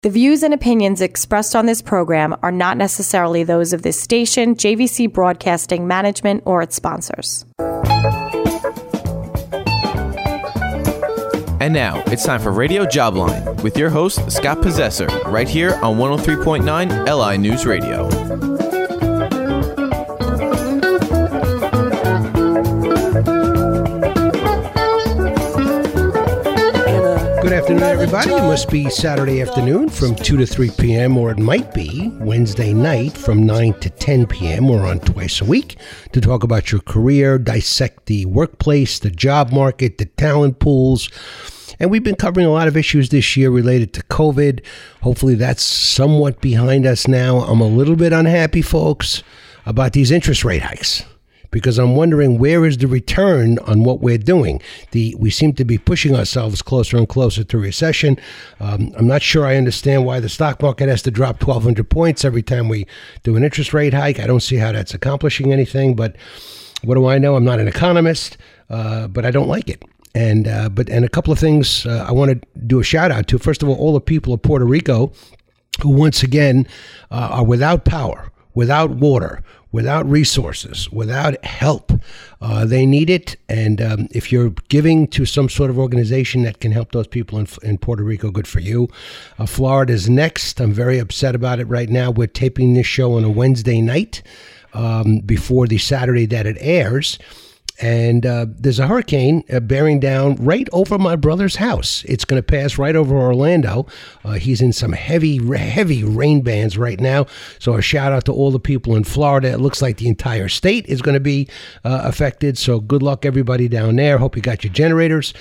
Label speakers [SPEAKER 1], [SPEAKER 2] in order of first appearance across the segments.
[SPEAKER 1] The views and opinions expressed on this program are not necessarily those of this station, JVC Broadcasting Management, or its sponsors.
[SPEAKER 2] And now, it's time for Radio Jobline with your host, Scott Possessor, right here on 103.9 LI News Radio.
[SPEAKER 3] Good afternoon, everybody. It must be Saturday afternoon from 2 to 3 p.m., or it might be Wednesday night from 9 to 10 p.m. We're on twice a week to talk about your career, dissect the workplace, the job market, the talent pools. And we've been covering a lot of issues this year related to COVID. Hopefully that's somewhat behind us now. I'm a little bit unhappy, folks, about these interest rate hikes, because I'm wondering, where is the return on what we're doing? We seem to be pushing ourselves closer and closer to recession. I'm not sure I understand why the stock market has to drop 1,200 points every time we do an interest rate hike. I don't see how that's accomplishing anything, but what do I know? I'm not an economist, but I don't like it. And a couple of things I want to do a shout out to. First of all the people of Puerto Rico who once again are without power, without water, without resources, without help. They need it. And if you're giving to some sort of organization that can help those people in Puerto Rico, good for you. Florida's next. I'm very upset about it right now. We're taping this show on a Wednesday night before the Saturday that it airs. And there's a hurricane bearing down right over my brother's house. It's going to pass right over Orlando. He's in some heavy rain bands right now. So a shout out to all the people in Florida. It looks like the entire state is going to be affected. So good luck, everybody down there. Hope you got your generators.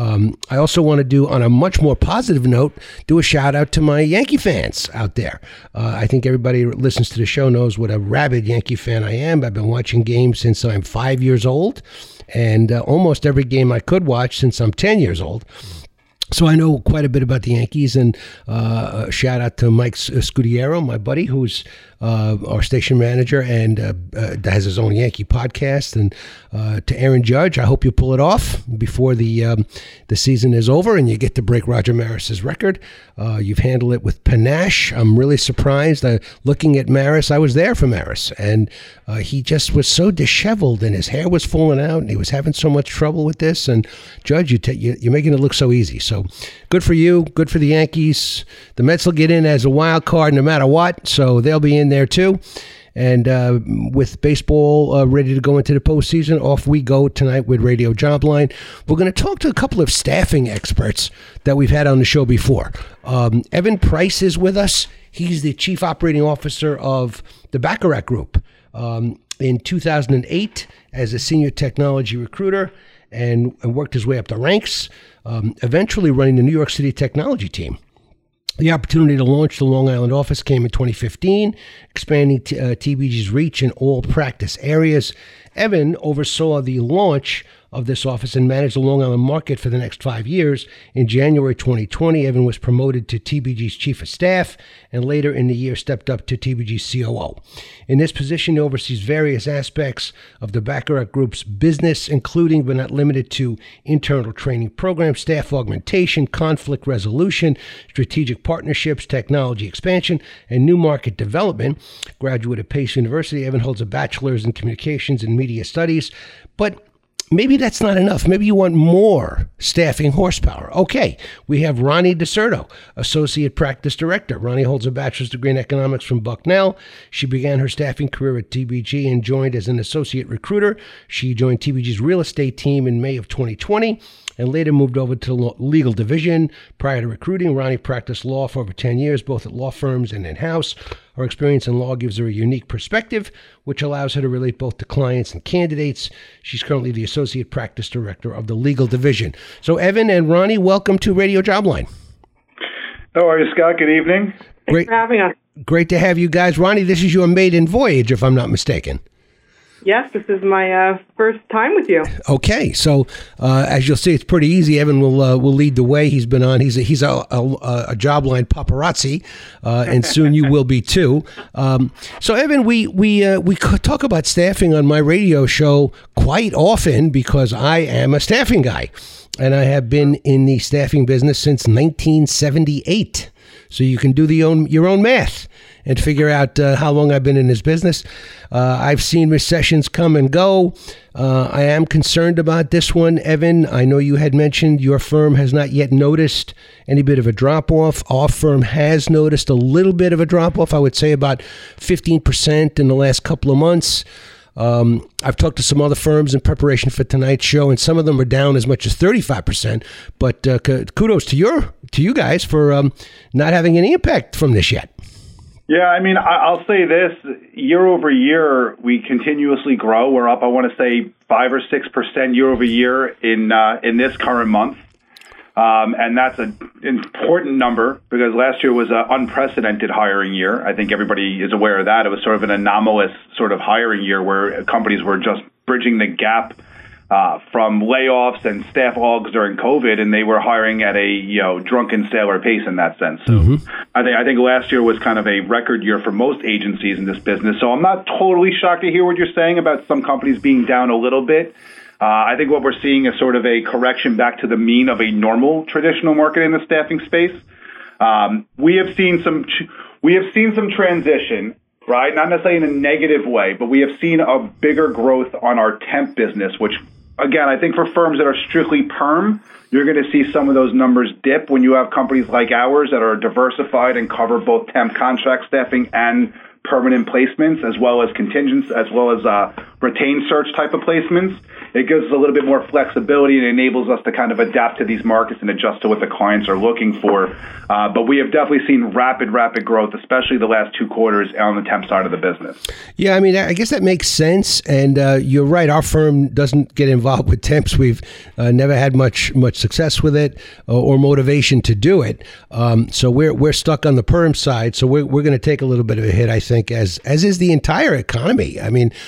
[SPEAKER 3] I also want to do, on a much more positive note, do a shout out to my Yankee fans out there. I think everybody who listens to the show knows what a rabid Yankee fan I am. I've been watching games since I'm 5 years old. And almost every game I could watch since I'm 10 years old. So I know quite a bit about the Yankees, and a shout out to Mike Scudiero, my buddy, who's our station manager and has his own Yankee podcast. And to Aaron Judge, I hope you pull it off before the season is over and you get to break Roger Maris's record. You've handled it with panache. I'm really surprised. Looking at Maris, I was there for Maris, and he just was so disheveled and his hair was falling out and he was having so much trouble with this. And Judge, you're making it look so easy. So good for you. Good for the Yankees. The Mets will get in as a wild card no matter what, so they'll be in there too. And with baseball ready to go into the postseason, off we go tonight with Radio Jobline. We're going to talk to a couple of staffing experts that we've had on the show before. Evan Price is with us. He's the chief operating officer of the Bacharach Group. In 2008, as a senior technology recruiter, and worked his way up the ranks, eventually running the New York City technology team. The opportunity to launch the Long Island office came in 2015, expanding TBG's reach in all practice areas. Evan oversaw the launch of this office and managed the Long Island market for the next 5 years. In January 2020, Evan was promoted to TBG's chief of staff, and later in the year stepped up to TBG's COO. In this position, he oversees various aspects of the Bacharach Group's business, including but not limited to internal training programs, staff augmentation, conflict resolution, strategic partnerships, technology expansion, and new market development. Graduate of Pace University, Evan holds a bachelor's in communications and media studies, but maybe that's not enough. Maybe you want more staffing horsepower. Okay, we have Ronnie DeSerto, Associate Practice Director. Ronnie holds a bachelor's degree in economics from Bucknell. She began her staffing career at TBG and joined as an associate recruiter. She joined TBG's real estate team in May of 2020 and later moved over to the legal division. Prior to recruiting, Ronnie practiced law for over 10 years, both at law firms and in-house. Her experience in law gives her a unique perspective, which allows her to relate both to clients and candidates. She's currently the Associate Practice Director of the Legal Division. So Evan and Ronnie, welcome to Radio Jobline.
[SPEAKER 4] How are you, Scott? Good evening.
[SPEAKER 5] Thanks for having us.
[SPEAKER 3] Great to have you guys. Ronnie, this is your maiden voyage, if I'm not mistaken.
[SPEAKER 5] Yes, this is my first time with you.
[SPEAKER 3] Okay, so as you'll see, it's pretty easy. Evan will lead the way. He's been on. He's a Jobline paparazzi, and soon you will be too. So Evan, we talk about staffing on my radio show quite often because I am a staffing guy, and I have been in the staffing business since 1978. so you can do your own math and figure out how long I've been in this business. I've seen recessions come and go. I am concerned about this one, Evan. I know you had mentioned your firm has not yet noticed any bit of a drop-off. Our firm has noticed a little bit of a drop-off, I would say about 15% in the last couple of months. I've talked to some other firms in preparation for tonight's show, and some of them are down as much as 35%. But kudos to you guys for not having any impact from this yet.
[SPEAKER 4] Yeah, I mean, I'll say this. Year over year, we continuously grow. We're up, I want to say, 5 or 6% year over year in this current month. And that's an important number because last year was an unprecedented hiring year. I think everybody is aware of that. It was sort of an anomalous sort of hiring year where companies were just bridging the gap from layoffs and staff augs during COVID, and they were hiring at a drunken sailor pace in that sense. So I think last year was kind of a record year for most agencies in this business. So I'm not totally shocked to hear what you're saying about some companies being down a little bit. I think what we're seeing is sort of a correction back to the mean of a normal traditional market in the staffing space. We have seen some transition, right? Not necessarily in a negative way, but we have seen a bigger growth on our temp business, which, again, I think for firms that are strictly perm, you're going to see some of those numbers dip when you have companies like ours that are diversified and cover both temp contract staffing and permanent placements, as well as contingents, as well as retained search type of placements. It gives us a little bit more flexibility and enables us to kind of adapt to these markets and adjust to what the clients are looking for. But we have definitely seen rapid growth, especially the last 2 quarters on the temp side of the business.
[SPEAKER 3] Yeah, I mean, I guess that makes sense. And you're right. Our firm doesn't get involved with temps. We've never had much success with it or motivation to do it. So we're stuck on the perm side. So we're going to take a little bit of a hit, I think, as is the entire economy. I mean,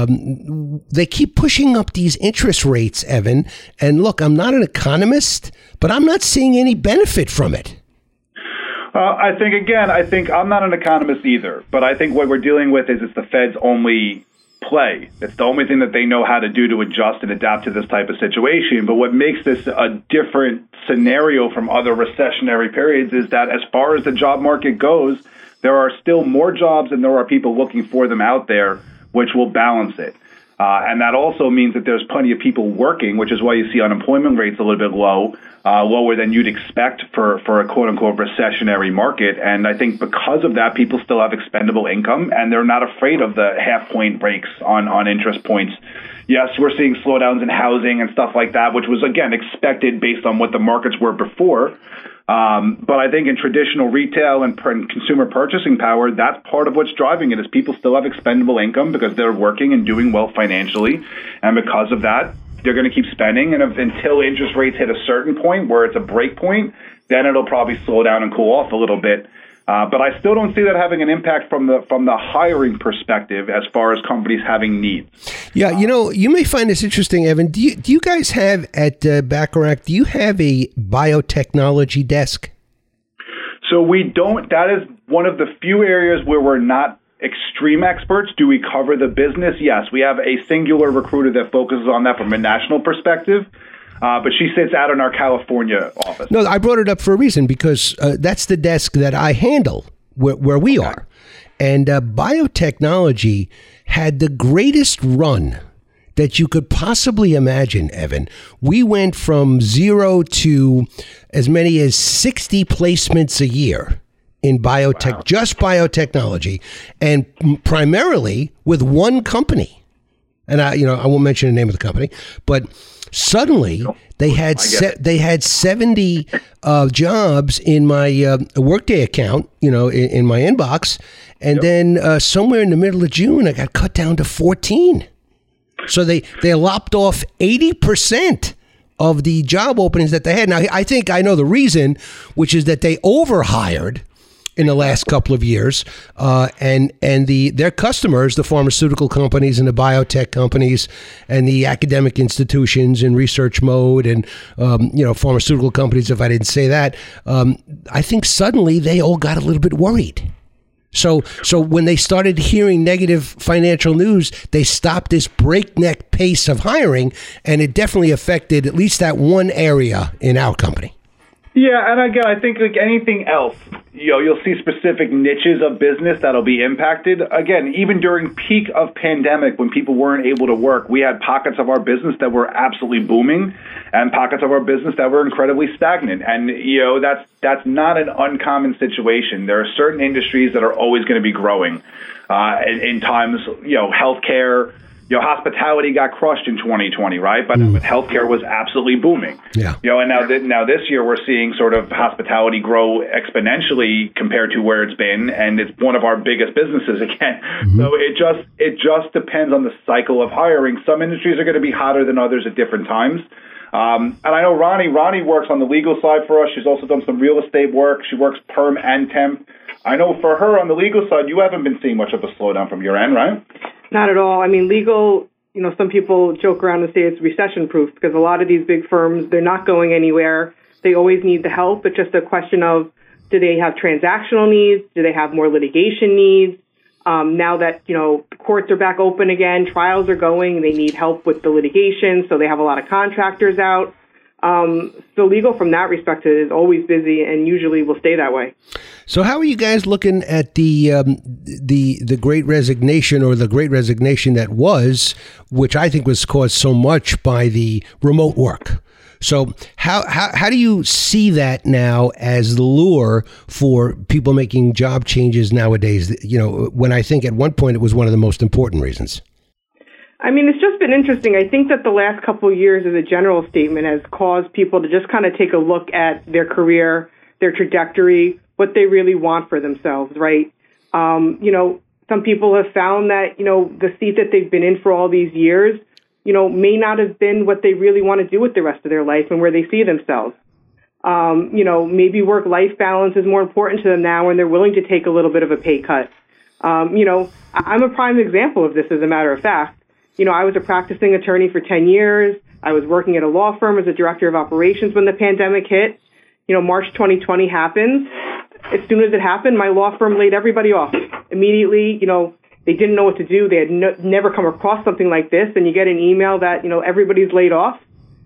[SPEAKER 3] they keep pushing up these interest rates, Evan. And look, I'm not an economist, but I'm not seeing any benefit from it.
[SPEAKER 4] I think I'm not an economist either, but I think what we're dealing with is it's the Fed's only play. It's the only thing that they know how to do to adjust and adapt to this type of situation. But what makes this a different scenario from other recessionary periods is that as far as the job market goes, there are still more jobs and there are people looking for them out there, which will balance it. And that also means that there's plenty of people working, which is why you see unemployment rates a little bit lower than you'd expect for a quote-unquote recessionary market. And I think because of that, people still have expendable income, and they're not afraid of the half-point breaks on interest points. Yes, we're seeing slowdowns in housing and stuff like that, which was, again, expected based on what the markets were before. But I think in traditional retail and consumer purchasing power, that's part of what's driving it is people still have expendable income because they're working and doing well financially. And because of that, they're going to keep spending. And until interest rates hit a certain point where it's a break point, then it'll probably slow down and cool off a little bit. But I still don't see that having an impact from the hiring perspective as far as companies having needs.
[SPEAKER 3] Yeah, you may find this interesting, Evan. Do you guys have at Bacharach, do you have a biotechnology desk?
[SPEAKER 4] So we don't. That is one of the few areas where we're not extreme experts. Do we cover the business? Yes, we have a singular recruiter that focuses on that from a national perspective. But she sits out in our California office. No,
[SPEAKER 3] I brought it up for a reason because that's the desk that I handle where we are. And biotechnology had the greatest run that you could possibly imagine, Evan. We went from 0 to as many as 60 placements a year in biotech, just biotechnology, and primarily with one company. And I won't mention the name of the company, but suddenly they had 70 jobs in my Workday account, in my inbox, and then somewhere in the middle of June, I got cut down to 14. So they lopped off 80% of the job openings that they had. Now, I think I know the reason, which is that they overhired in the last couple of years, and their customers, the pharmaceutical companies and the biotech companies and the academic institutions in research mode and pharmaceutical companies, if I didn't say that, I think suddenly they all got a little bit worried. So when they started hearing negative financial news, they stopped this breakneck pace of hiring, and it definitely affected at least that one area in our company.
[SPEAKER 4] Yeah, and again, I think like anything else, you'll see specific niches of business that'll be impacted. Again, even during peak of pandemic, when people weren't able to work, we had pockets of our business that were absolutely booming, and pockets of our business that were incredibly stagnant. And that's not an uncommon situation. There are certain industries that are always going to be growing. In times, healthcare. Hospitality got crushed in 2020, right? But healthcare was absolutely booming.
[SPEAKER 3] Yeah.
[SPEAKER 4] And now this year we're seeing sort of hospitality grow exponentially compared to where it's been, and it's one of our biggest businesses again. Mm-hmm. So it just depends on the cycle of hiring. Some industries are going to be hotter than others at different times. And I know Ronnie works on the legal side for us. She's also done some real estate work. She works perm and temp. I know for her on the legal side, you haven't been seeing much of a slowdown from your end, right?
[SPEAKER 5] Not at all. I mean, legal, some people joke around and say it's recession-proof because a lot of these big firms, they're not going anywhere. They always need the help. It's just a question of, do they have transactional needs? Do they have more litigation needs? Now that, courts are back open again, trials are going, they need help with the litigation, so they have a lot of contractors out. So legal from that respect is always busy and usually will stay that way.
[SPEAKER 3] So how are you guys looking at the Great Resignation, or the Great Resignation that was, which I think was caused so much by the remote work? So how do you see that now as the lure for people making job changes nowadays? When I think at one point it was one of the most important reasons.
[SPEAKER 5] I mean, it's just been interesting. I think that the last couple of years as a general statement has caused people to just kind of take a look at their career, their trajectory, what they really want for themselves, right? Some people have found that, the seat that they've been in for all these years, may not have been what they really want to do with the rest of their life and where they see themselves. Maybe work-life balance is more important to them now and they're willing to take a little bit of a pay cut. I'm a prime example of this, as a matter of fact. I was a practicing attorney for 10 years. I was working at a law firm as a director of operations when the pandemic hit. March 2020 happens. As soon as it happened, my law firm laid everybody off. Immediately, they didn't know what to do. They had never come across something like this. And you get an email that, everybody's laid off,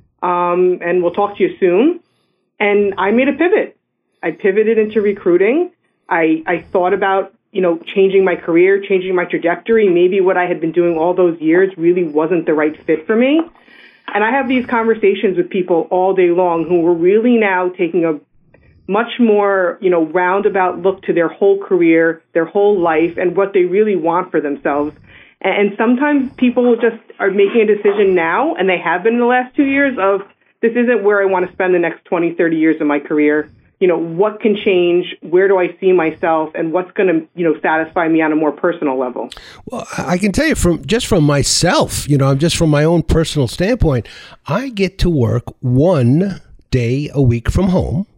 [SPEAKER 5] and we'll talk to you soon. And I made a pivot. I pivoted into recruiting. I thought about changing my career, changing my trajectory. Maybe what I had been doing all those years really wasn't the right fit for me. And I have these conversations with people all day long who are really now taking a much more, roundabout look to their whole career, their whole life, and what they really want for themselves. And sometimes people just are making a decision now, and they have been in the last 2 years, of this isn't where I want to spend the next 20, 30 years of my career. What can change? Where do I see myself? And what's going to, satisfy me on a more personal level?
[SPEAKER 3] Well, I can tell you from myself, just from my own personal standpoint, I get to work 1 day a week from home,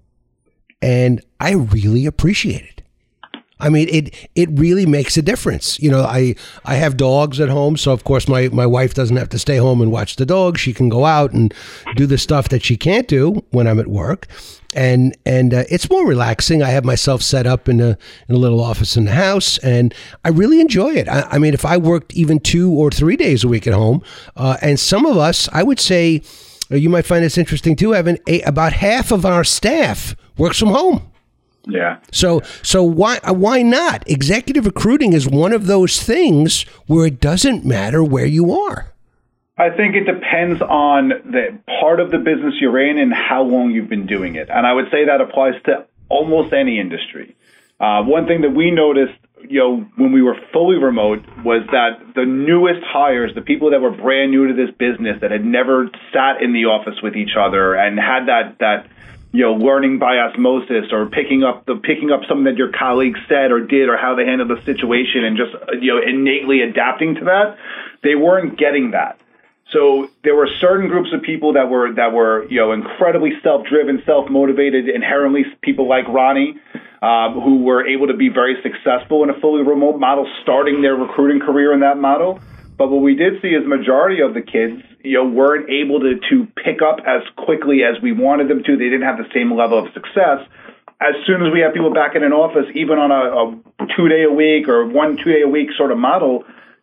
[SPEAKER 3] and I really appreciate it. I mean, it really makes a difference. I have dogs at home, so of course my wife doesn't have to stay home and watch the dogs. She can go out and do the stuff that she can't do when I'm at work. And it's more relaxing. I have myself set up in a little office in the house, and I really enjoy it. I mean, if I worked even 2 or 3 days a week at home, and some of us, I would say, you might find this interesting too, about half of our staff works from home.
[SPEAKER 4] Yeah.
[SPEAKER 3] So why not? Executive recruiting is one of those things where it doesn't matter where you are.
[SPEAKER 4] I think it depends on the part of the business you're in and how long you've been doing it. And I would say that applies to almost any industry. One thing that we noticed, when we were fully remote, was that the newest hires, the people that were brand new to this business, that had never sat in the office with each other and had that learning by osmosis, or picking up something that your colleagues said or did, or how they handled the situation, and just innately adapting to that, they weren't getting that. So there were certain groups of people that were incredibly self-driven, self-motivated, inherently people like Ronnie, who were able to be very successful in a fully remote model, starting their recruiting career in that model. But what we did see is majority of the kids, weren't able to pick up as quickly as we wanted them to. They didn't have the same level of success. As soon as we have people back in an office, even on a 2 day a week or 1 2 day a week sort of model,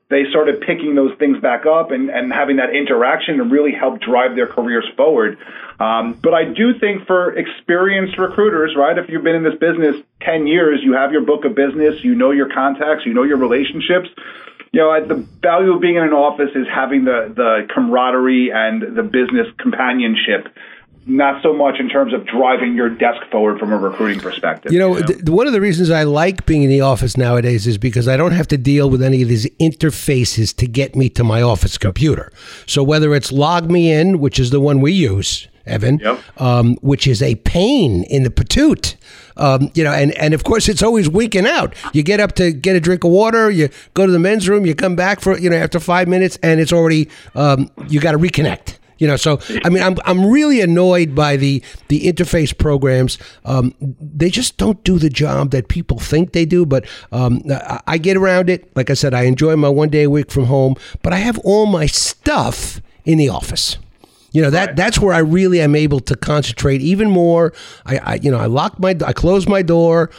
[SPEAKER 4] they started picking those things back up and having that interaction to really help drive their careers forward. But I do think for experienced recruiters, right, if you've been in this business 10 years, you have your book of business, you know your contacts, you know your relationships. The value of being in an office is having the camaraderie and the business companionship, not so much in terms of driving your desk forward from a recruiting perspective.
[SPEAKER 3] One of the reasons I like being in the office nowadays is because I don't have to deal with any of these interfaces to get me to my office computer. So whether it's LogMeIn, which is the one we use, Evan, which is a pain in the patoot. And of course it's always weaking out. You get up to get a drink of water, you go to the men's room, you come back for, after 5 minutes and it's already, you got to reconnect. So I mean, I'm really annoyed by the interface programs. They just don't do the job that people think they do. But I get around it. Like I said, I enjoy my 1 day a week from home. But I have all my stuff in the office. That's where I really am able to concentrate even more. I close my door.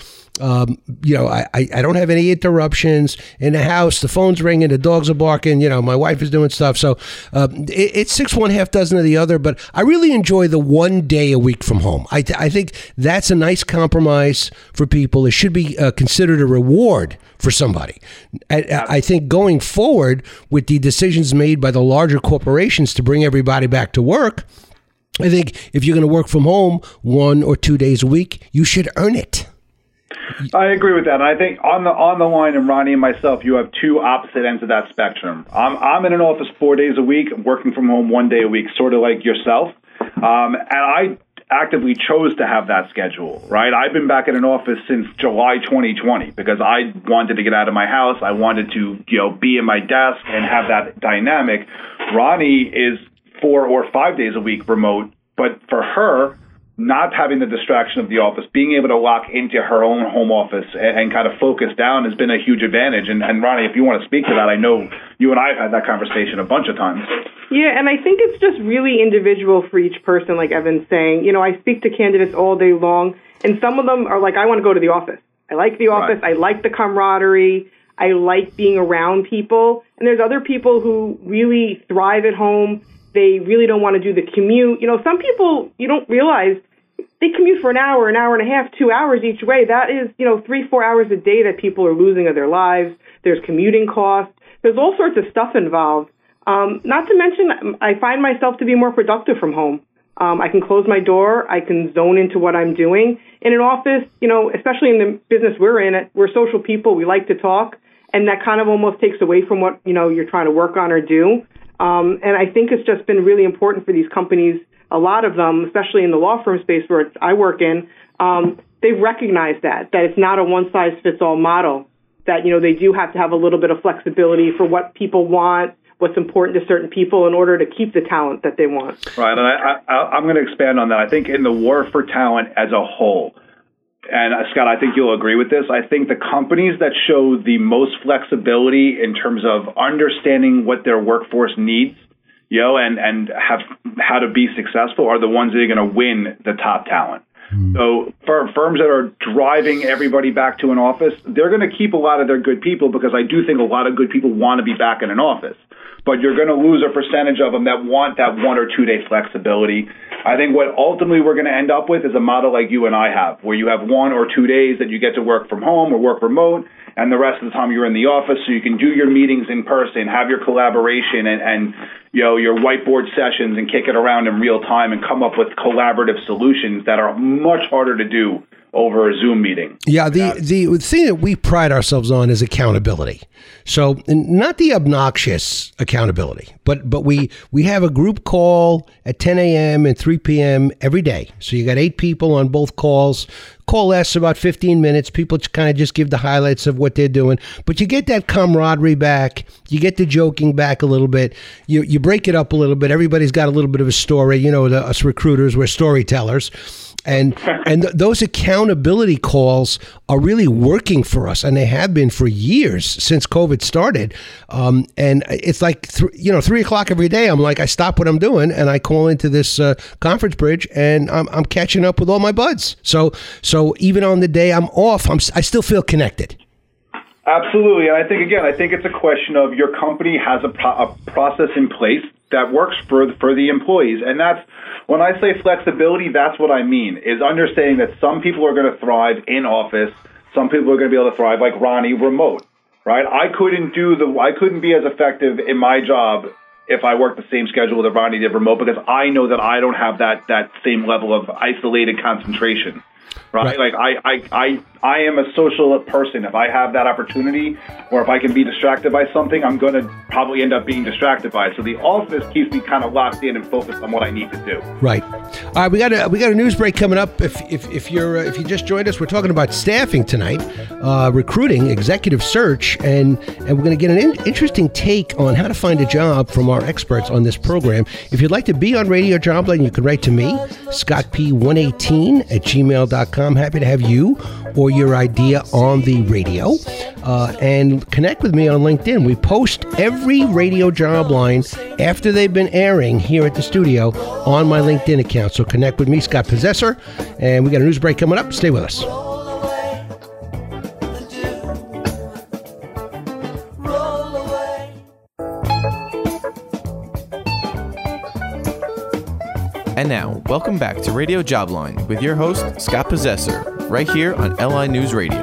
[SPEAKER 3] I don't have any interruptions in the house. The phone's ringing, the dogs are barking. My wife is doing stuff. So it's 6 1 half dozen of the other. But I really enjoy the 1 day a week from home. I think that's a nice compromise for people. It should be considered a reward for somebody. I think going forward with the decisions made by the larger corporations to bring everybody back to work, I think if you're going to work from home 1 or 2 days a week, you should earn it.
[SPEAKER 4] I agree with that. And I think on the line, and Ronnie and myself, you have two opposite ends of that spectrum. I'm in an office 4 days a week, working from home 1 day a week, sort of like yourself. And I actively chose to have that schedule, right? I've been back in an office since July 2020 because I wanted to get out of my house. I wanted to, be in my desk and have that dynamic. Ronnie is 4 or 5 days a week remote, but for her, not having the distraction of the office, being able to lock into her own home office and kind of focus down has been a huge advantage. And Ronnie, if you want to speak to that, I know you and I have had that conversation a bunch of times.
[SPEAKER 5] Yeah, and I think it's just really individual for each person, like Evan's saying. I speak to candidates all day long, and some of them are like, I want to go to the office. I like the office. Right. I like the camaraderie. I like being around people. And there's other people who really thrive at home. They really don't want to do the commute. Some people, you don't realize, they commute for an hour and a half, 2 hours each way. That is, 3-4 hours a day that people are losing of their lives. There's commuting costs. There's all sorts of stuff involved. Not to mention, I find myself to be more productive from home. I can close my door. I can zone into what I'm doing. In an office, especially in the business we're in, we're social people. We like to talk. And that kind of almost takes away from what, you're trying to work on or do. And I think it's just been really important for these companies. A lot of them, especially in the law firm space where I work in, they recognize that it's not a one-size-fits-all model, that, they do have to have a little bit of flexibility for what people want, what's important to certain people in order to keep the talent that they want.
[SPEAKER 4] Right, and I'm going to expand on that. I think in the war for talent as a whole, and Scott, I think you'll agree with this, I think the companies that show the most flexibility in terms of understanding what their workforce needs, and have how to be successful are the ones that are going to win the top talent. So for firms that are driving everybody back to an office, they're going to keep a lot of their good people because I do think a lot of good people want to be back in an office. But you're going to lose a percentage of them that want that 1 or 2 day flexibility. I think what ultimately we're going to end up with is a model like you and I have, where you have 1 or 2 days that you get to work from home or work remote, and the rest of the time you're in the office so you can do your meetings in person, have your collaboration and your whiteboard sessions and kick it around in real time and come up with collaborative solutions that are much harder to do over a Zoom meeting.
[SPEAKER 3] Yeah, the thing that we pride ourselves on is accountability. So not the obnoxious accountability, but we have a group call at 10 a.m. and 3 p.m. every day. So you got 8 people on both calls. Call lasts about 15 minutes. People kind of just give the highlights of what they're doing. But you get that camaraderie back. You get the joking back a little bit. You break it up a little bit. Everybody's got a little bit of a story. Us recruiters, we're storytellers. And those accountability calls are really working for us, and they have been for years since COVID started. And it's like 3 o'clock every day. I'm like, I stop what I'm doing and I call into this conference bridge, and I'm catching up with all my buds. So even on the day I'm off, I still feel connected.
[SPEAKER 4] Absolutely. And I think it's a question of your company has a process in place that works for the employees. And that's, when I say flexibility, that's what I mean, is understanding that some people are going to thrive in office, some people are going to be able to thrive, like Ronnie, remote, right? I couldn't be as effective in my job if I worked the same schedule that Ronnie did remote, because I know that I don't have that same level of isolated concentration. Right? Like I am a social person. If I have that opportunity, or if I can be distracted by something, I'm going to probably end up being distracted by it. So the office keeps me kind of locked in and focused on what I need to do.
[SPEAKER 3] Right. All right. We got a news break coming up. If you just joined us, we're talking about staffing tonight, recruiting, executive search, and we're going to get an interesting take on how to find a job from our experts on this program. If you'd like to be on Radio Jobline, you can write to me, scottp118@gmail.com. Happy to have you or your idea on the radio. And connect with me on LinkedIn. We post every Radio Jobline after they've been airing here at the studio on my LinkedIn account. So connect with me, Scott Possessor. And we got a news break coming up. Stay with us.
[SPEAKER 2] And now, welcome back to Radio Jobline with your host, Scott Possessor, right here on LI News Radio.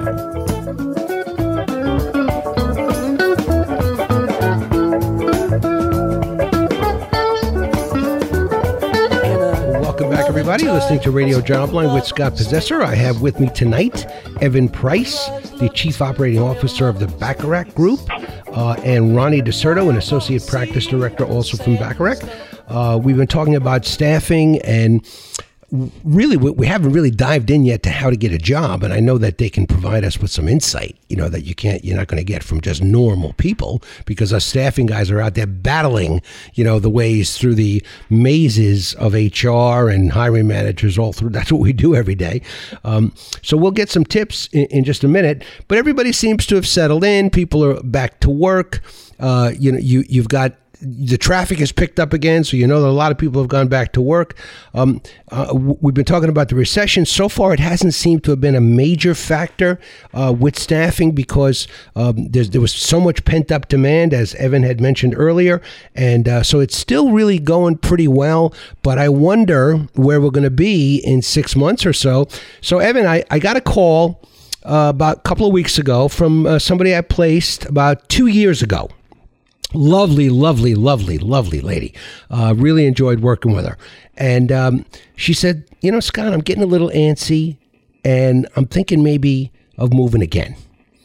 [SPEAKER 3] Welcome back, everybody. Listening to Radio Jobline with Scott Possessor. I have with me tonight Evan Price, the Chief Operating Officer of the Bacharach Group, and Ronnie DeSerto, an Associate Practice Director also from Bacharach. We've been talking about staffing, and really we haven't really dived in yet to how to get a job. And I know that they can provide us with some insight, that you're not going to get from just normal people, because us staffing guys are out there battling, the ways through the mazes of HR and hiring managers all through. That's what we do every day. So we'll get some tips in just a minute, but everybody seems to have settled in. People are back to work. You've got, the traffic has picked up again, so that a lot of people have gone back to work. We've been talking about the recession. So far, it hasn't seemed to have been a major factor with staffing, because there was so much pent-up demand, as Evan had mentioned earlier, and so it's still really going pretty well, but I wonder where we're going to be in 6 months or so. So, Evan, I got a call about a couple of weeks ago from somebody I placed about 2 years ago. Lovely, lovely, lovely, lovely lady. Really enjoyed working with her. And she said, Scott, I'm getting a little antsy, and I'm thinking maybe of moving again.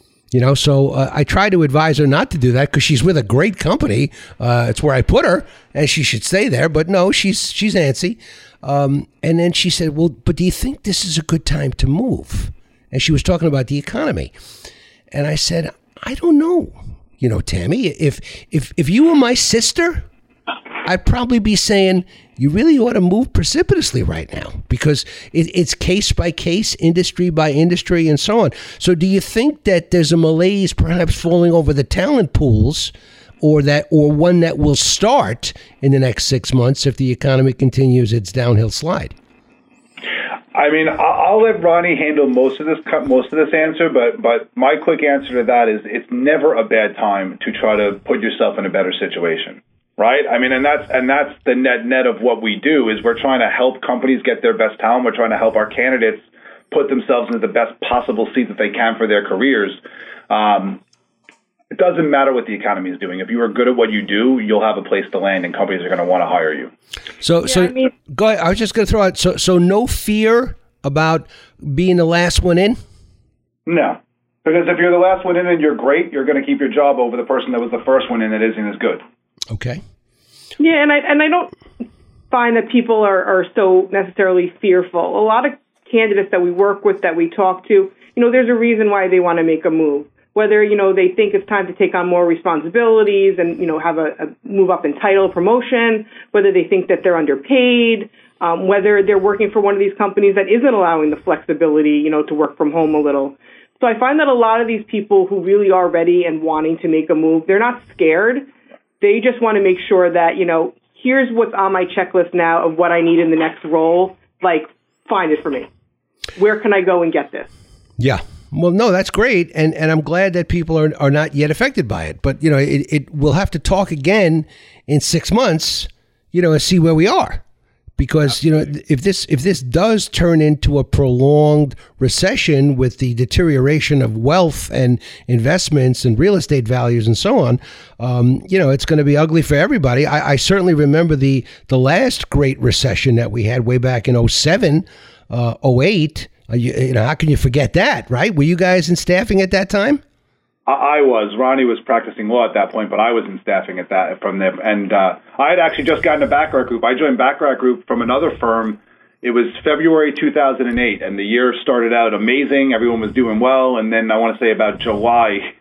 [SPEAKER 3] So I tried to advise her not to do that, because she's with a great company. It's where I put her, and she should stay there. But no, she's antsy. And then she said, well, but do you think this is a good time to move? And she was talking about the economy. And I said, I don't know. Tammy, if you were my sister, I'd probably be saying you really ought to move precipitously right now, because it's case by case, industry by industry, and so on. So do you think that there's a malaise perhaps falling over the talent pools, or one that will start in the next 6 months if the economy continues its downhill slide?
[SPEAKER 4] I mean, I'll let Ronnie handle most of this answer, but my quick answer to that is it's never a bad time to try to put yourself in a better situation, right? I mean, and that's the net of what we do, is we're trying to help companies get their best talent. We're trying to help our candidates put themselves into the best possible seat that they can for their careers. It doesn't matter what the economy is doing. If you are good at what you do, you'll have a place to land, and companies are going to want to hire you.
[SPEAKER 3] Go ahead. I was just going to throw out. So no fear about being the last one in?
[SPEAKER 4] No, because if you're the last one in and you're great, you're going to keep your job over the person that was the first one in that isn't as good.
[SPEAKER 3] Okay.
[SPEAKER 5] Yeah, and I don't find that people are so necessarily fearful. A lot of candidates that we work with, that we talk to, there's a reason why they want to make a move. Whether, they think it's time to take on more responsibilities and, have a move up in title, promotion, whether they think that they're underpaid, whether they're working for one of these companies that isn't allowing the flexibility, to work from home a little. So I find that a lot of these people who really are ready and wanting to make a move, they're not scared. They just want to make sure that, here's what's on my checklist now of what I need in the next role. Like, find it for me. Where can I go and get this?
[SPEAKER 3] Yeah. Well, no, that's great, and I'm glad that people are not yet affected by it. But we'll have to talk again in 6 months, and see where we are, because if this does turn into a prolonged recession with the deterioration of wealth and investments and real estate values and so on, it's going to be ugly for everybody. I certainly remember the last great recession that we had way back in 2007, 2008. How can you forget that, right? Were you guys in staffing at that time?
[SPEAKER 4] I was. Ronnie was practicing law at that point, but I was in staffing at that from them. And I had actually just gotten a Baccarat Group. I joined Baccarat Group from another firm. It was February 2008, and the year started out amazing. Everyone was doing well, and then I want to say about July,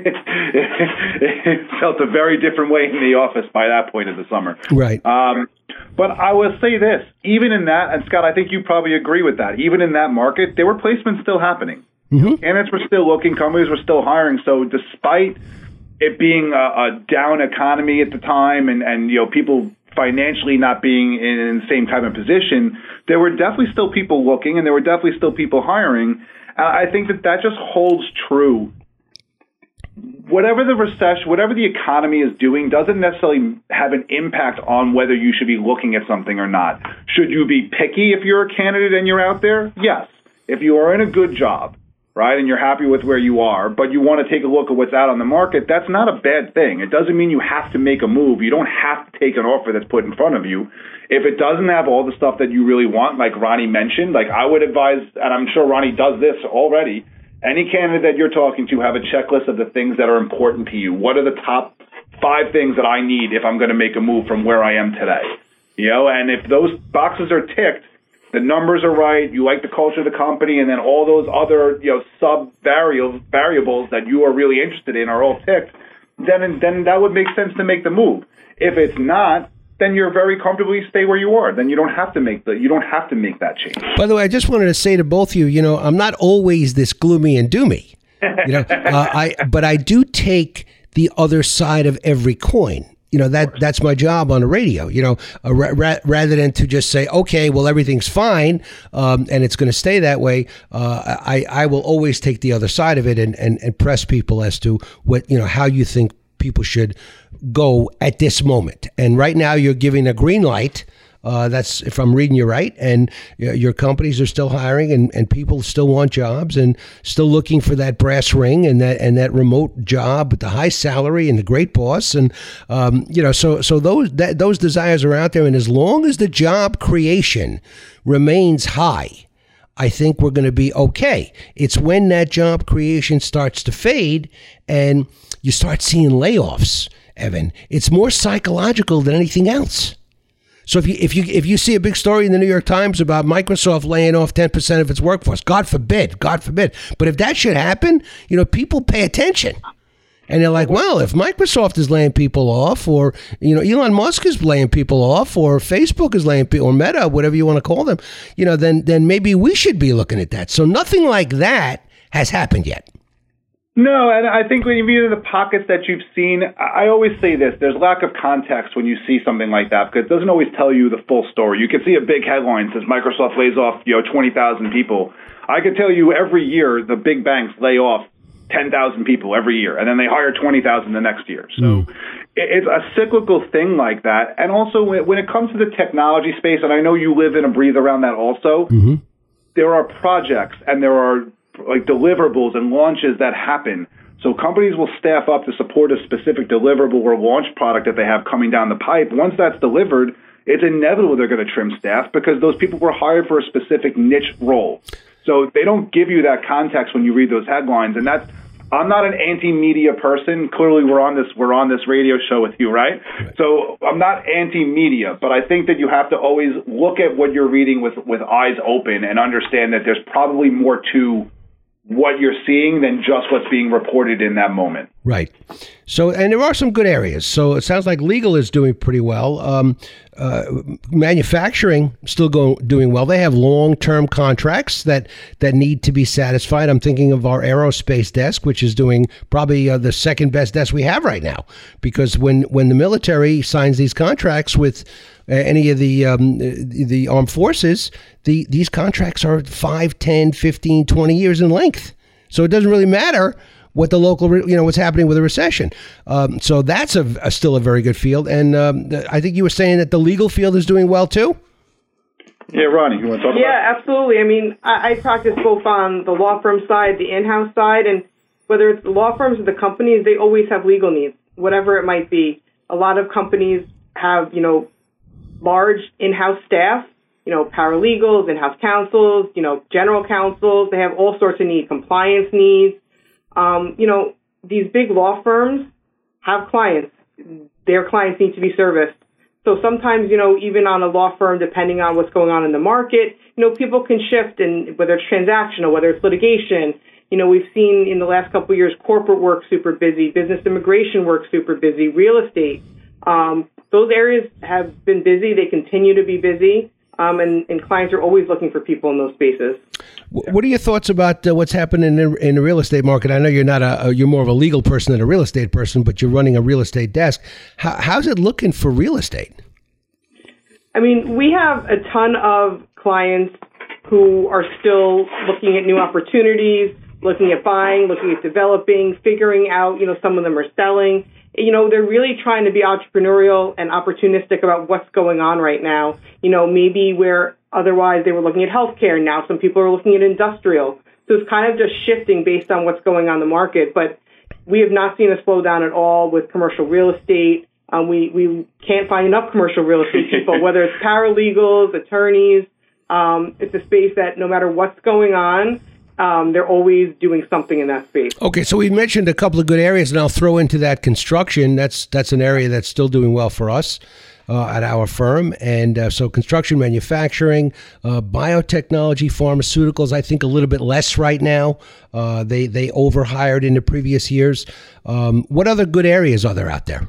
[SPEAKER 4] it felt a very different way in the office by that point of the summer.
[SPEAKER 3] Right.
[SPEAKER 4] But I will say this, even in that, and Scott, I think you probably agree with that, even in that market, there were placements still happening. Mm-hmm. Candidates were still looking, companies were still hiring. So despite it being a down economy at the time and people financially not being in the same type of position, there were definitely still people looking, and there were definitely still people hiring. I think that just holds true. Whatever the recession, whatever the economy is doing doesn't necessarily have an impact on whether you should be looking at something or not. Should you be picky if you're a candidate and you're out there? Yes. If you are in a good job, right, and you're happy with where you are, but you want to take a look at what's out on the market, that's not a bad thing. It doesn't mean you have to make a move. You don't have to take an offer that's put in front of you. If it doesn't have all the stuff that you really want, like Ronnie mentioned, like I would advise, and I'm sure Ronnie does this already, any candidate that you're talking to, have a checklist of the things that are important to you. What are the top 5 things that I need if I'm going to make a move from where I am today? And if those boxes are ticked, the numbers are right, you like the culture of the company, and then all those other sub variables that you are really interested in are all ticked, then that would make sense to make the move. If it's not, then you're very comfortably stay where you are. Then you don't have to make that change.
[SPEAKER 3] By the way, I just wanted to say to both of you, I'm not always this gloomy and doomy. But I do take the other side of every coin. That's my job on the radio, rather than to just say, okay, well, everything's fine, and it's going to stay that way. I will always take the other side of it and press people as to what, how you think people should go at this moment. And right now you're giving a green light. That's if I'm reading you right, and your companies are still hiring, and people still want jobs and still looking for that brass ring and that remote job with the high salary and the great boss, and so those desires are out there, and as long as the job creation remains high, I think we're going to be okay. It's when that job creation starts to fade and you start seeing layoffs, Evan. It's more psychological than anything else. So if you see a big story in the New York Times about Microsoft laying off 10% of its workforce, God forbid. But if that should happen, people pay attention. And they're like, well, if Microsoft is laying people off, or Elon Musk is laying people off, or Facebook is laying people, or Meta, whatever you want to call them, then maybe we should be looking at that. So nothing like that has happened yet.
[SPEAKER 4] No, and I think when you view the pockets that you've seen, I always say this, there's lack of context when you see something like that, because it doesn't always tell you the full story. You can see a big headline that says Microsoft lays off 20,000 people. I could tell you every year the big banks lay off 10,000 people every year, and then they hire 20,000 the next year. So it's a cyclical thing like that. And also when it comes to the technology space, and I know you live and breathe around that also, there are projects and there are like deliverables and launches that happen. So companies will staff up to support a specific deliverable or launch product that they have coming down the pipe. Once that's delivered, it's inevitable they're going to trim staff because those people were hired for a specific niche role. So they don't give you that context when you read those headlines. And I'm not an anti-media person. Clearly, we're on this radio show with you, right? So I'm not anti-media, but I think that you have to always look at what you're reading with eyes open and understand that there's probably more to what you're seeing than just what's being reported in that moment.
[SPEAKER 3] Right. So, and there are some good areas. So it sounds like legal is doing pretty well. Manufacturing still doing well. They have long-term contracts that need to be satisfied. I'm thinking of our aerospace desk, which is doing probably the second best desk we have right now, because when the military signs these contracts with any of the armed forces, these contracts are 5, 10, 15, 20 years in length. So it doesn't really matter what the local, what's happening with a recession. So that's still a very good field. And I think you were saying that the legal field is doing well too?
[SPEAKER 4] Yeah, Ronnie, you want to talk about it?
[SPEAKER 5] Yeah, absolutely. I mean, I practice both on the law firm side, the in-house side, and whether it's the law firms or the companies, they always have legal needs, whatever it might be. A lot of companies have, large in-house staff, paralegals, in-house counsels, general counsels. They have all sorts of needs, compliance needs. These big law firms have clients. Their clients need to be serviced. So sometimes, even on a law firm, depending on what's going on in the market, people can shift, and whether it's transactional, whether it's litigation. We've seen in the last couple of years, corporate work super busy, business immigration work super busy, real estate. Those areas have been busy. They continue to be busy. And clients are always looking for people in those spaces.
[SPEAKER 3] What are your thoughts about what's happening in the real estate market? I know you're more of a legal person than a real estate person, but you're running a real estate desk. How's it looking for real estate?
[SPEAKER 5] I mean, we have a ton of clients who are still looking at new opportunities, looking at buying, looking at developing, figuring out, some of them are selling. They're really trying to be entrepreneurial and opportunistic about what's going on right now. Maybe where otherwise they were looking at healthcare, now some people are looking at industrial. So it's kind of just shifting based on what's going on in the market. But we have not seen a slowdown at all with commercial real estate. We can't find enough commercial real estate people, whether it's paralegals, attorneys. It's a space that no matter what's going on, they're always doing something in that space. Okay,
[SPEAKER 3] so we mentioned a couple of good areas, and I'll throw into that construction. That's an area that's still doing well for us at our firm. And so construction, manufacturing, biotechnology, pharmaceuticals, I think a little bit less right now. They overhired in the previous years. What other good areas are there out there?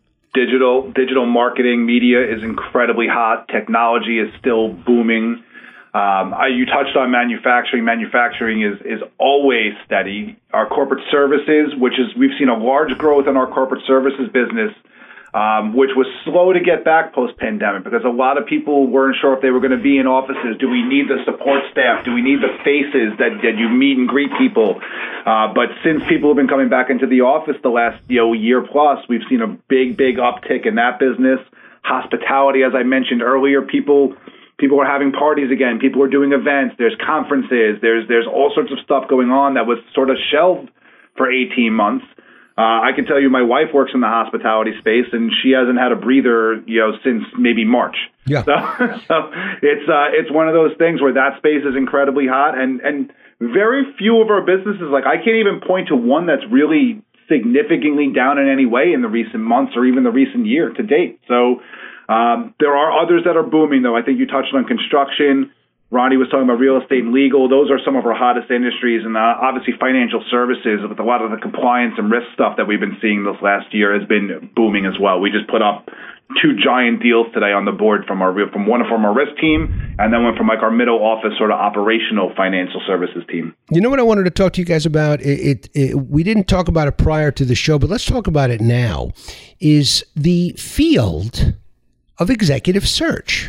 [SPEAKER 4] Digital marketing, media is incredibly hot. Technology is still booming. You touched on manufacturing. Manufacturing is always steady. Our corporate services, we've seen a large growth in our corporate services business, which was slow to get back post-pandemic because a lot of people weren't sure if they were going to be in offices. Do we need the support staff? Do we need the faces that you meet and greet people? But since people have been coming back into the office the last year plus, we've seen a big uptick in that business. Hospitality, as I mentioned earlier, people are having parties again. People are doing events. There's conferences. There's all sorts of stuff going on that was sort of shelved for 18 months. I can tell you my wife works in the hospitality space, and she hasn't had a breather, since maybe March. Yeah. So it's one of those things where that space is incredibly hot, and very few of our businesses, like I can't even point to one that's really significantly down in any way in the recent months or even the recent year to date. So there are others that are booming, though. I think you touched on construction. Ronnie was talking about real estate and legal. Those are some of our hottest industries. And obviously financial services with a lot of the compliance and risk stuff that we've been seeing this last year has been booming as well. We just put up 2 giant deals today on the board from one from our risk team and then one from our middle office sort of operational financial services team.
[SPEAKER 3] You know what I wanted to talk to you guys about? We didn't talk about it prior to the show, but let's talk about it now, is the field of executive search.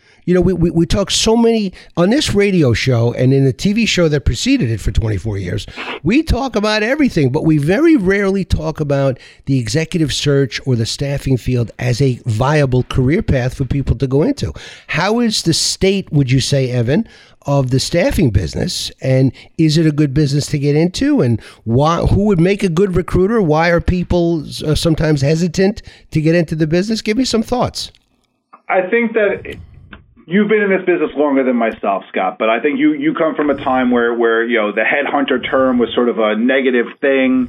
[SPEAKER 3] We talk so many on this radio show and in the TV show that preceded it for 24 years. We talk about everything, but we very rarely talk about the executive search or the staffing field as a viable career path for people to go into. How is the state, would you say, Evan, of the staffing business, and is it a good business to get into, and who would make a good recruiter? Why are people sometimes hesitant to get into the business? Give me some thoughts.
[SPEAKER 4] I think that you've been in this business longer than myself, Scott, but I think you come from a time where the headhunter term was sort of a negative thing.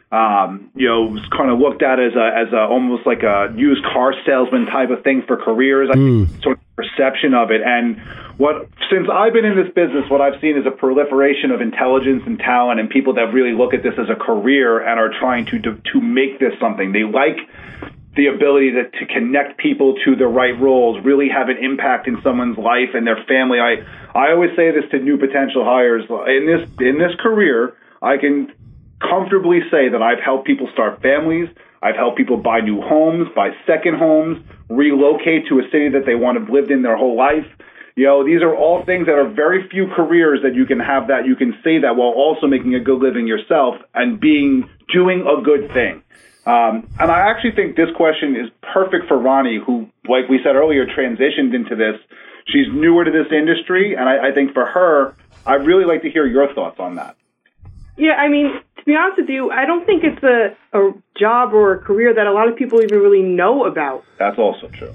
[SPEAKER 4] Was kind of looked at as a almost like a used car salesman type of thing for careers. I think sort of perception of it. And since I've been in this business, what I've seen is a proliferation of intelligence and talent and people that really look at this as a career and are trying to make this something. They like the ability to connect people to the right roles, really have an impact in someone's life and their family. I always say this to new potential hires. In this career, I can comfortably say that I've helped people start families. I've helped people buy new homes, buy second homes, relocate to a city that they want to have lived in their whole life. These are all things that are very few careers that you can have that you can say that while also making a good living yourself and doing a good thing. And I actually think this question is perfect for Ronnie, who, like we said earlier, transitioned into this. She's newer to this industry, and I think for her, I'd really like to hear your thoughts on that.
[SPEAKER 5] Yeah, I mean, to be honest with you, I don't think it's a job or a career that a lot of people even really know about.
[SPEAKER 4] That's also true.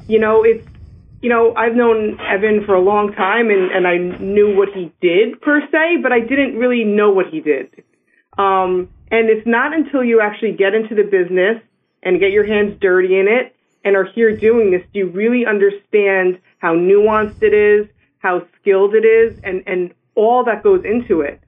[SPEAKER 5] I've known Evan for a long time, and I knew what he did per se, but I didn't really know what he did. And it's not until you actually get into the business and get your hands dirty in it and are here doing this, do you really understand how nuanced it is, how skilled it is, and all that goes into it.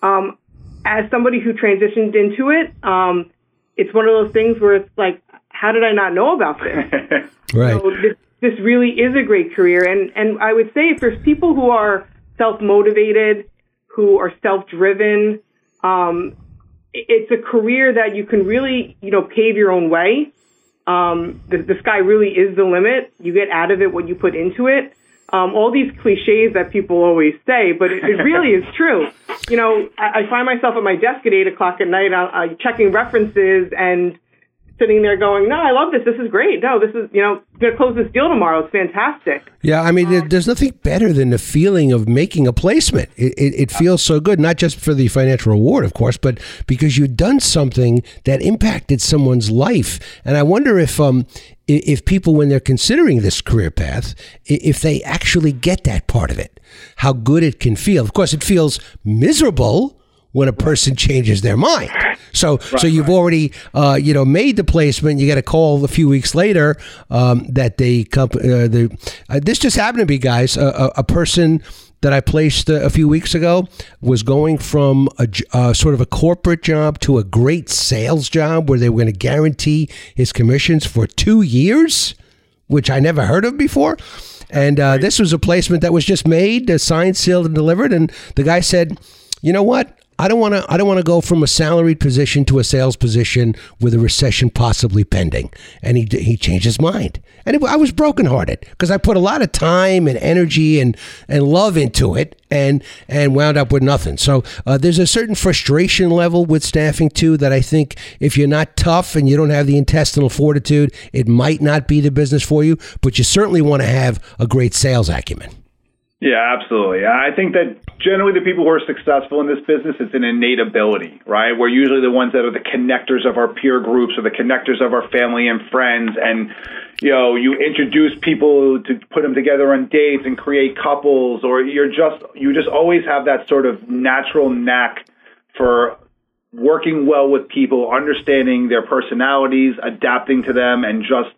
[SPEAKER 5] As somebody who transitioned into it, it's one of those things where it's like, how did I not know about this?
[SPEAKER 3] Right.
[SPEAKER 5] This really is a great career. And I would say if there's people who are self-motivated, who are self-driven, it's a career that you can really, pave your own way. The sky really is the limit. You get out of it what you put into it. All these cliches that people always say, but it really is true. I find myself at my desk at 8 o'clock at night, checking references and sitting there going, no, I love this. This is great. No, this is, going to close this deal tomorrow. It's fantastic.
[SPEAKER 3] Yeah, I mean, there's nothing better than the feeling of making a placement. It feels so good, not just for the financial reward, of course, but because you've done something that impacted someone's life. And I wonder if people, when they're considering this career path, if they actually get that part of it, how good it can feel. Of course, it feels miserable when a person changes their mind. So you've already, made the placement. You get a call a few weeks later that this just happened to be, guys, a person that I placed a few weeks ago was going from a sort of a corporate job to a great sales job where they were going to guarantee his commissions for 2 years, which I never heard of before. And this was a placement that was just made, signed, sealed, and delivered. And the guy said, you know what? I don't want to go from a salaried position to a sales position with a recession possibly pending. And he changed his mind. And I was brokenhearted because I put a lot of time and energy and love into it and wound up with nothing. So there's a certain frustration level with staffing too that I think if you're not tough and you don't have the intestinal fortitude, it might not be the business for you. But you certainly want to have a great sales acumen.
[SPEAKER 4] Yeah, absolutely. I think that generally the people who are successful in this business, it's an innate ability, right? We're usually the ones that are the connectors of our peer groups or the connectors of our family and friends. And, you introduce people to put them together on dates and create couples, or you just always have that sort of natural knack for working well with people, understanding their personalities, adapting to them, and just,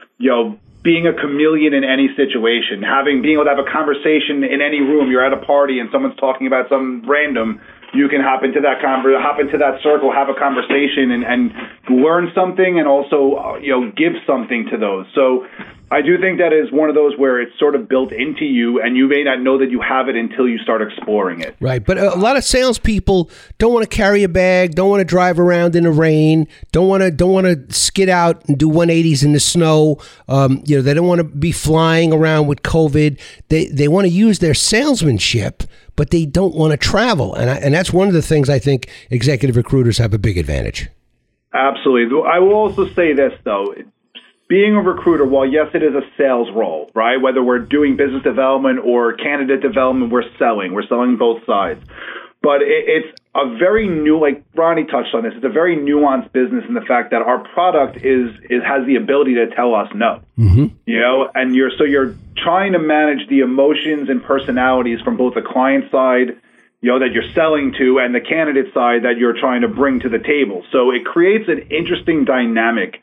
[SPEAKER 4] being a chameleon in any situation, being able to have a conversation in any room. You're at a party and someone's talking about some random, you can hop into that circle, have a conversation and learn something and also, give something to those. So I do think that is one of those where it's sort of built into you and you may not know that you have it until you start exploring it.
[SPEAKER 3] Right. But a lot of salespeople don't want to carry a bag, don't want to drive around in the rain, don't want to skid out and do 180s in the snow. They don't want to be flying around with COVID. They want to use their salesmanship, but they don't want to travel. And that's one of the things I think executive recruiters have a big advantage.
[SPEAKER 4] Absolutely. I will also say this, though. Being a recruiter, while yes, it is a sales role, right? Whether we're doing business development or candidate development, we're selling both sides. But it's a very new, like Ronnie touched on this, it's a very nuanced business in the fact that our product has the ability to tell us no. Mm-hmm. And you're trying to manage the emotions and personalities from both the client side, that you're selling to, and the candidate side that you're trying to bring to the table. So it creates an interesting dynamic.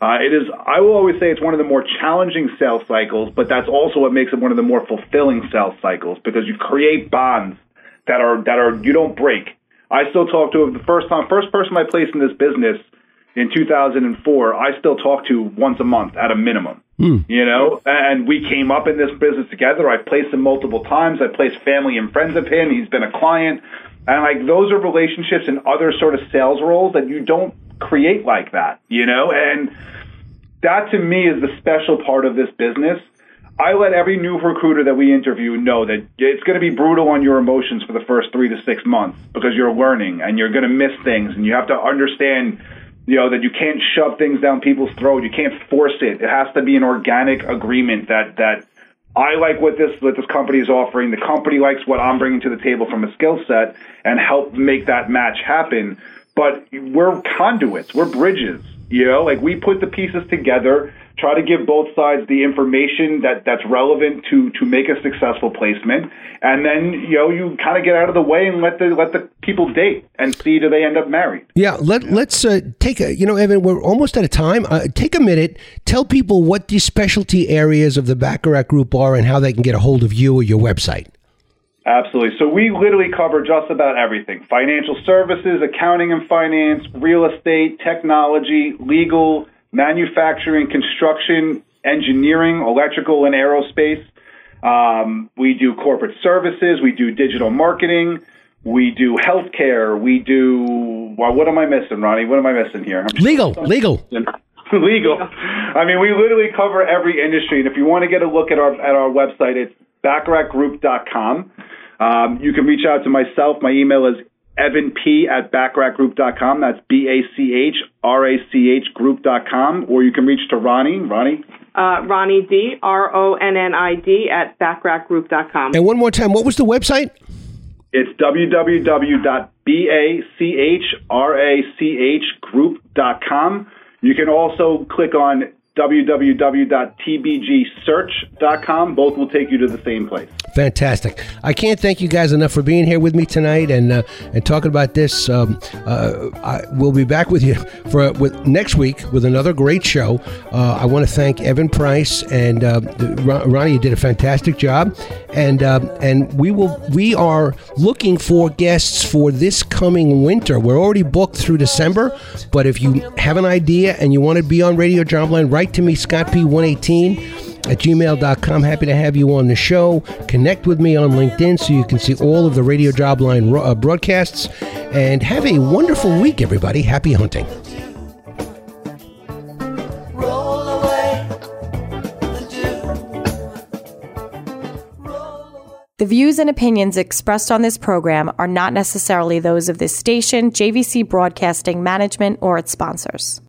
[SPEAKER 4] I will always say it's one of the more challenging sales cycles, but that's also what makes it one of the more fulfilling sales cycles because you create bonds that are you don't break. I still talk to the first person I placed in this business in 2004. I still talk to once a month at a minimum. And we came up in this business together. I placed him multiple times. I placed family and friends of him. He's been a client. And those are relationships and other sort of sales roles that you don't create like that, and that to me is the special part of this business. I let every new recruiter that we interview know that it's going to be brutal on your emotions for the first 3 to 6 months because you're learning and you're going to miss things, and you have to understand, that you can't shove things down people's throat. You can't force it. It has to be an organic agreement that I like what this company is offering. The company likes what I'm bringing to the table from a skill set, and help make that match happen. But we're conduits. We're bridges. We put the pieces together, try to give both sides the information that's relevant to make a successful placement, and then you kind of get out of the way and let the people date and see, do they end up married.
[SPEAKER 3] Yeah, let's take Evan, we're almost out of time. Take a minute, tell people what the specialty areas of the Bacharach Group are and how they can get a hold of you or your website.
[SPEAKER 4] Absolutely. So we literally cover just about everything: financial services, accounting and finance, real estate, technology, legal, manufacturing, construction, engineering, electrical, and aerospace. We do corporate services. We do digital marketing. We do healthcare. We do, what am I missing, Ronnie? What am I missing here?
[SPEAKER 3] Legal.
[SPEAKER 4] Legal. I mean, we literally cover every industry. And if you want to get a look at our website, it's bacharachgroup.com. You can reach out to myself. My email is evanp@bacharachgroup.com. That's BACHRACH group.com. Or you can reach to Ronnie. Ronnie D, RONNID @bacharachgroup.com.
[SPEAKER 3] And one more time, what was the website?
[SPEAKER 4] It's www.bacharachgroup.com. You can also click on www.tbgsearch.com. Both will take you to the same place.
[SPEAKER 3] Fantastic. I can't thank you guys enough for being here with me tonight and talking about this. We'll be back with you with next week with another great show. I want to thank Evan Price and Ronnie. You did a fantastic job, and we are looking for guests for this coming winter. We're already booked through December, but if you have an idea and you want to be on Radio Jobline, write to me, scottp118@gmail.com. Happy to have you on the show. Connect with me on LinkedIn so you can see all of the Radio Jobline broadcasts. And have a wonderful week, everybody. Happy hunting.
[SPEAKER 1] The views and opinions expressed on this program are not necessarily those of this station, JVC Broadcasting Management, or its sponsors.